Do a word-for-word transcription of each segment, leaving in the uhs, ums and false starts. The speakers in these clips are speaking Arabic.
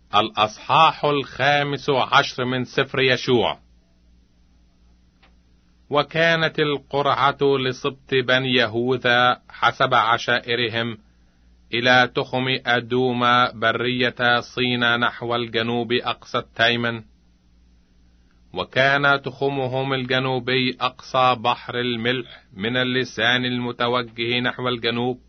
الأصحاح الخامس عشر من سفر يشوع. وكانت القرعة لسبط بني يهوذا حسب عشائرهم إلى تخم أدوم برية صين نحو الجنوب أقصى التيمن، وكان تخمهم الجنوبي أقصى بحر الملح من اللسان المتوجه نحو الجنوب،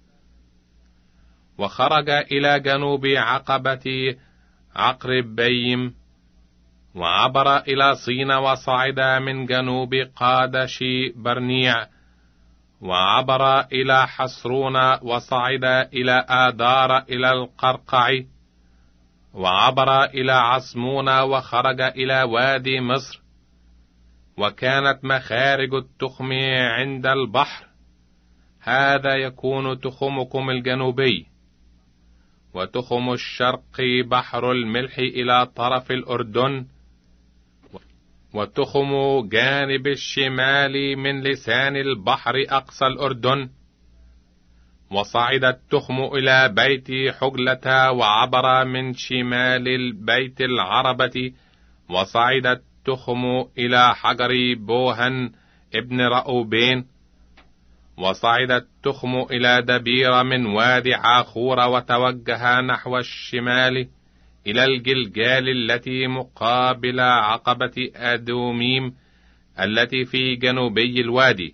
وخرج إلى جنوب عقبة عقربيم، وعبر إلى صين، وصعد من جنوب قادش برنيع، وعبر إلى حصرون، وصعد إلى آدار إلى القرقع، وعبر إلى عصمون، وخرج إلى وادي مصر. وكانت مخارج التخم عند البحر. هذا يكون تخمكم الجنوبي. وتخم الشرق بحر الملح إلى طرف الأردن، وتخم جانب الشمال من لسان البحر أقصى الأردن. وصعد التخم إلى بيت حجلة، وعبر من شمال البيت العربة، وصعد التخم إلى حجر بوهن ابن رأوبين، وصعد التخم إلى دبير من وادي عاخور، وتوجه نحو الشمال إلى الجلجال التي مقابل عقبة أدوميم التي في جنوبي الوادي.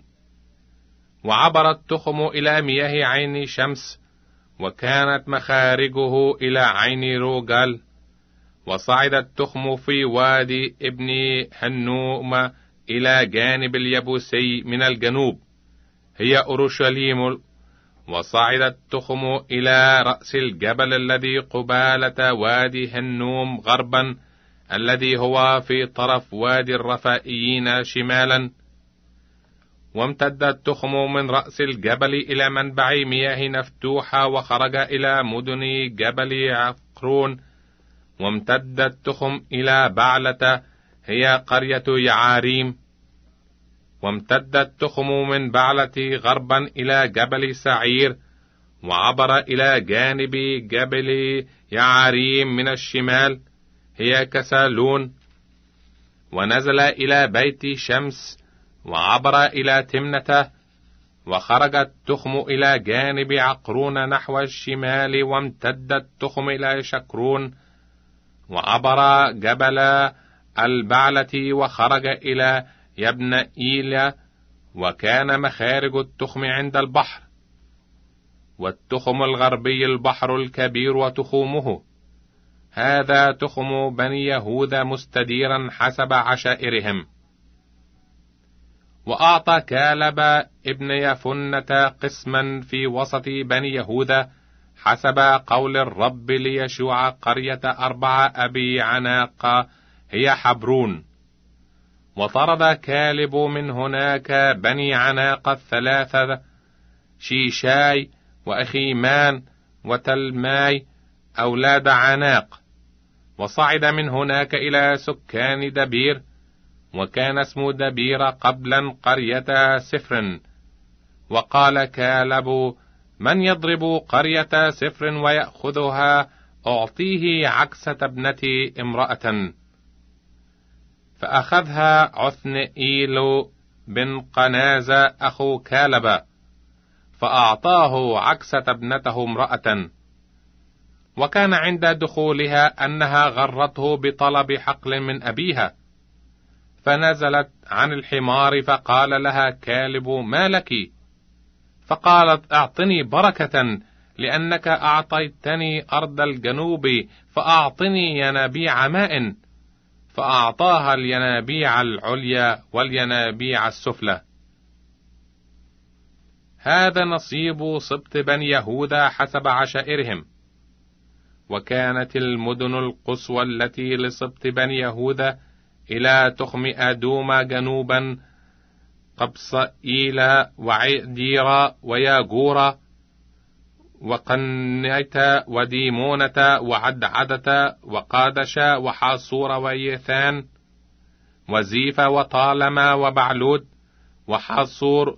وعبر التخم إلى مياه عين شمس، وكانت مخارجه إلى عين روجال. وصعد التخم في وادي ابن هنوم إلى جانب اليبوسي من الجنوب، هي أورشليم. وصعد التخم إلى رأس الجبل الذي قبالة وادي هنوم غربا، الذي هو في طرف وادي الرفائيين شمالا. وامتد التخم من رأس الجبل إلى منبع مياه نفتوحة، وخرج إلى مدن جبل عقرون. وامتد التخم إلى بعلة، هي قرية يعاريم. وامتد التخم من بعلة غربا إلى جبل سعير، وعبر إلى جانب جبل يعاريم من الشمال، هي كسالون. ونزل إلى بيت شمس، وعبر إلى تمنة. وخرج التخم إلى جانب عقرون نحو الشمال، وامتد التخم إلى شكرون، وعبر جبل البعلة، وخرج إلى يبن إيلا. وكان مخارج التخم عند البحر. والتخم الغربي البحر الكبير وتخومه. هذا تخم بني يهوذا مستديرا حسب عشائرهم. وأعطى كالب ابن يفنة قسما في وسط بني يهوذا حسب قول الرب ليشوع قرية أربع أبي عناق، هي حبرون. وطرد كالب من هناك بني عناق الثلاثة، شيشاي وأخيمان وتلماي أولاد عناق. وصعد من هناك إلى سكان دبير، وكان اسم دبير قبلا قرية سفر. وقال كالب: من يضرب قرية سفر ويأخذها أعطيه عكسة ابنتي امرأة. فأخذها عثنئيل بن قنازة أخو كالب، فأعطاه عكسة ابنته امرأة. وكان عند دخولها أنها غرته بطلب حقل من أبيها، فنزلت عن الحمار، فقال لها كالب: ما لك؟ فقالت: أعطني بركة، لأنك أعطيتني أرض الجنوب، فأعطني ينابيع ماء. فأعطاها الينابيع العليا والينابيع السفلى. هذا نصيب سبط بني يهوذا حسب عشائرهم. وكانت المدن القصوى التي لسبط بني يهوذا إلى تخم أدوم جنوبا قبصائيل وعديرا وياجورا وقنيتا وديمونة وعدعدة وقادشا وحاصور ويثان وزيفة وطالما وبعلود وحاصور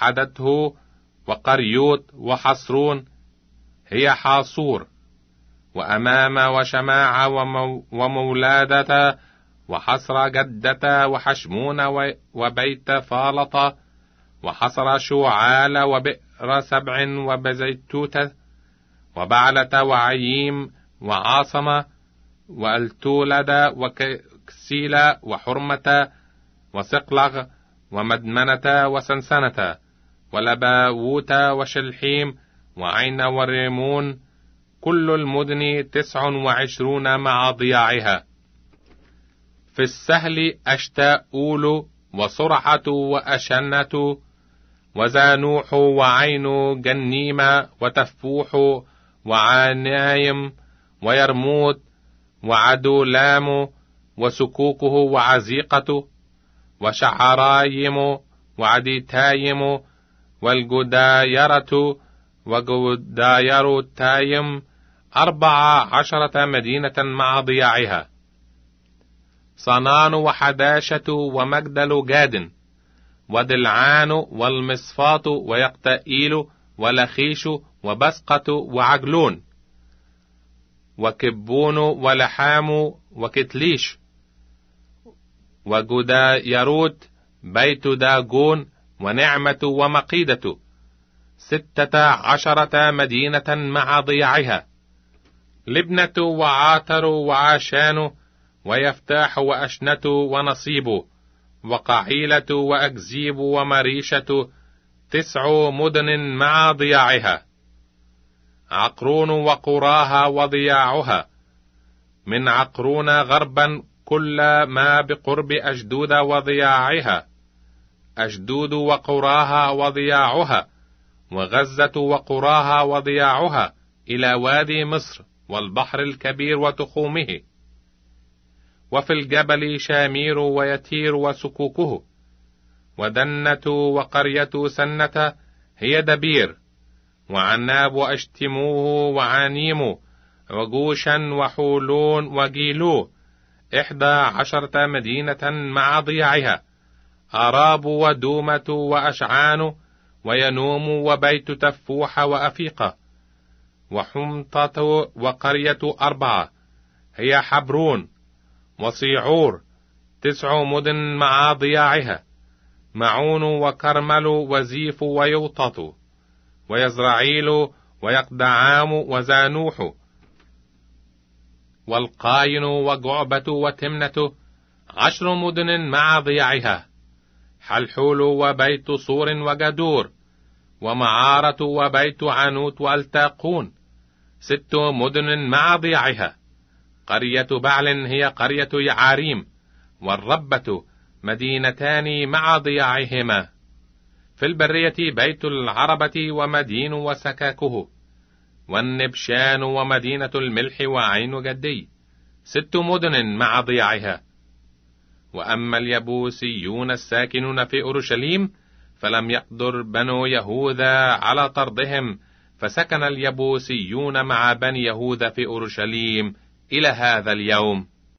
وحدته وقريوت وحصرون، هي حاصور. وأمام وشماعة ومولادة وحصر جدة وحشمون وبيت فالطة وحصر شوعال وبئر سبع وبزيتوتة وبعلة وعييم وعاصمة وألتولد وكسيلة وحرمة وسقلغ ومدمنة وسنسنة ولباوت وشلحيم وعين وريمون، كل المدن تسع وعشرون مع ضياعها. في السهل أشتاؤول وصرحة وأشنة وزانوح وعين جنيمة وتفوح وعنايم ويرموت وعدولام وسكوكه وعزيقة وشعرايم وعديتايم والجدايرة وجداير تايم، أربع عشرة مدينة مع ضياعها. صنان وحداشة ومجدل جاد ودلعان والمصفات ويقتئيل ولخيش وبسقة وعجلون وكبون ولحام وكتليش وجدايروت بيت داجون ونعمة ومقيدة، ستة عشرة مدينة مع ضياعها. لبنة وعاتر وعاشان ويفتاح وأشنة ونصيب وقعيلة وأكزيب ومريشة، تسع مدن مع ضياعها. عقرون وقراها وضياعها، من عقرون غربا كل ما بقرب أشدود وضياعها، أشدود وقراها وضياعها، وغزة وقراها وضياعها إلى وادي مصر والبحر الكبير وتخومه. وفي الجبل شامير ويتير وسكوكه، ودنة وقرية سنة هي دبير، وعناب وأشتموه وعانيم وجوشا وحولون وجيلو، إحدى عشرة مدينة مع ضياعها. أراب ودومة وأشعان وينوم وبيت تفوح وأفيقة وحمطة وقرية أربعة هي حبرون وصيعور، تسع مدن مع ضياعها. معون وكرمل وزيف ويوطط ويزرعيل ويقدعام وزانوح والقاين وجعبة وتمنة، عشر مدن مع ضياعها. حلحول وبيت صور وجدور ومعارة وبيت عنوت والتاقون، ست مدن مع ضياعها. قرية بعل هي قرية يعاريم، والربة مدينتان مع ضياعهما. في البرية بيت العربة ومدين وسكاكه، والنبشان ومدينة الملح وعين جدي، ست مدن مع ضياعها. وأما اليبوسيون الساكنون في أورشليم فلم يقدر بنو يهوذا على طردهم، فسكن اليبوسيون مع بني يهوذا في أورشليم إلى هذا اليوم.